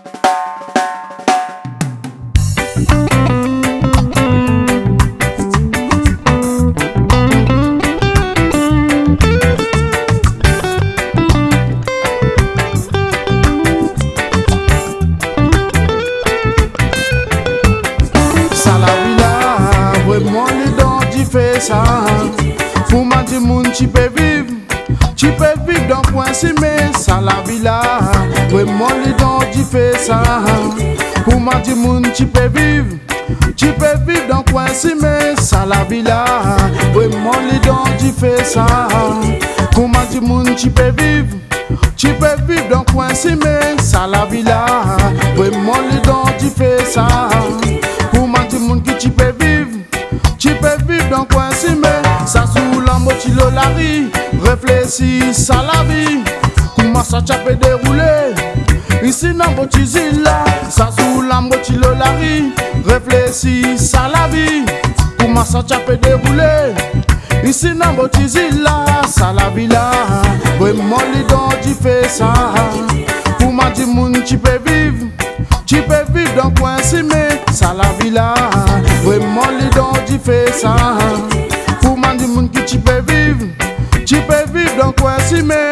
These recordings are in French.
Pour moi, du monde, tu peux vivre dans le coin, si mais ça la vie là. Vraiment, les dents, tu fais ça. Pour moi, du monde, tu peux vivre dans le coin, si mais ça la vie là. Vraiment, les dents, tu fais ça. Pour moi, du monde, tu peux vivre dans le coin, si mais ça la vie là. Vraiment, les dents, tu fais ça. Pour moi, du monde, que tu peux vivre dans le coin, si mais ça sous la motilo la vie. Réfléchis à la vie. Comment ça peut dérouler ici dans votre usine là. Ça sous la motilo la vie. Réfléchis à la vie. Comment ça peut dérouler ici dans votre usine là. Ça la vie là. Vraiment les dents tu fais ça. Pour moi du monde tu peux vivre dans le coin, si mais ça la vie là. Vraiment les dents tu fais ça. Pour moi du monde que tu peux vivre dans le coin, si mais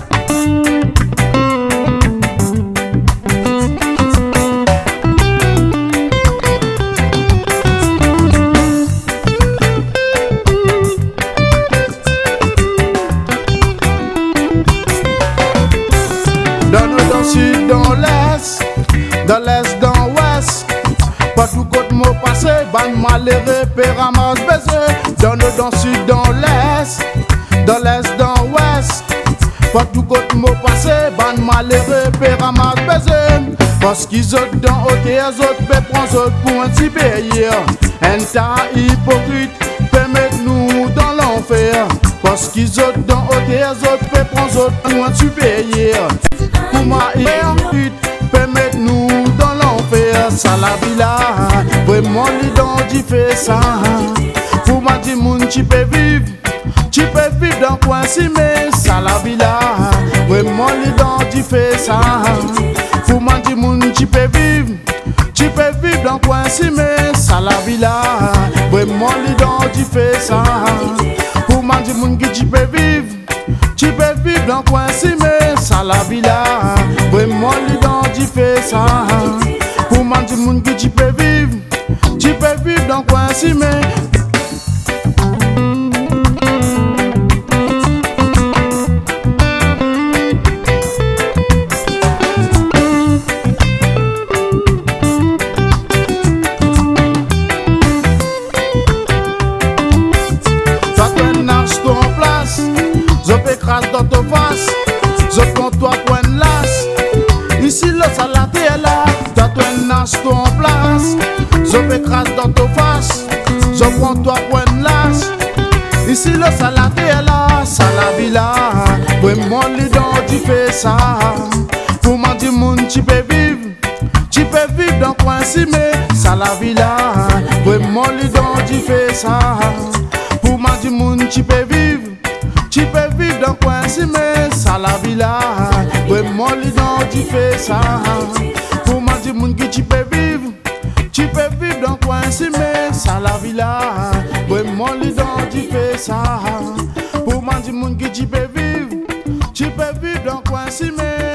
dans le dans sud, dans l'est, dans l'est, dans l'ouest, partout côté mot passé, ban malheureux, péramas baisé. Dans le dans sud, dans l'est, dans l'est, dans l'ouest, partout côté mot passé, ban malheureux, péramas baisé. Parce qu'ils ont dans OT, les autres peut prendre autres pour un petit pays. Un tas hypocrite peut mettre nous dans l'enfer. Parce qu'ils ont dans OT, les autres peut prendre autres pour un petit pays. Pour moi, hypocrite peut mettre nous dans l'enfer. Ça la vie là, vraiment l'identifier ça. Pour moi, du monde, tu peux vivre dans le coin, si mais ça la vie là, vraiment l'identifier ça. Pour moi, du monde, tu peux vivre dans le coin, si mais ça la vie là, vraiment l'identifier ça. Pour moi, du monde, tu peux vivre dans le coin, si mais ça la vie là, vraiment l'identifier ça. Pour moi, du monde, tu peux vivre dans le coin, si mais dans ta face, je prends toi pour une lasse. Ici le salade est là, t'as toi une nasse en place. Je m'écrase dans ta face, je prends toi pour une lasse. Ici le salade est là, ça la vie là. Vraiment les dents tu fais ça. Pour moi du monde tu peux vivre dans le coin, si mais ça la vie là. Vraiment les dents tu fais ça. Pour moi du monde tu peux vivre dans le coin, si mais ça la vie là. Vraiment l'identifier ça. Pour moi du monde que tu peux vivre dans le coin, si mais ça la vie là. Vraiment l'identifier ça. Pour moi du monde que tu peux vivre dans le coin, si mais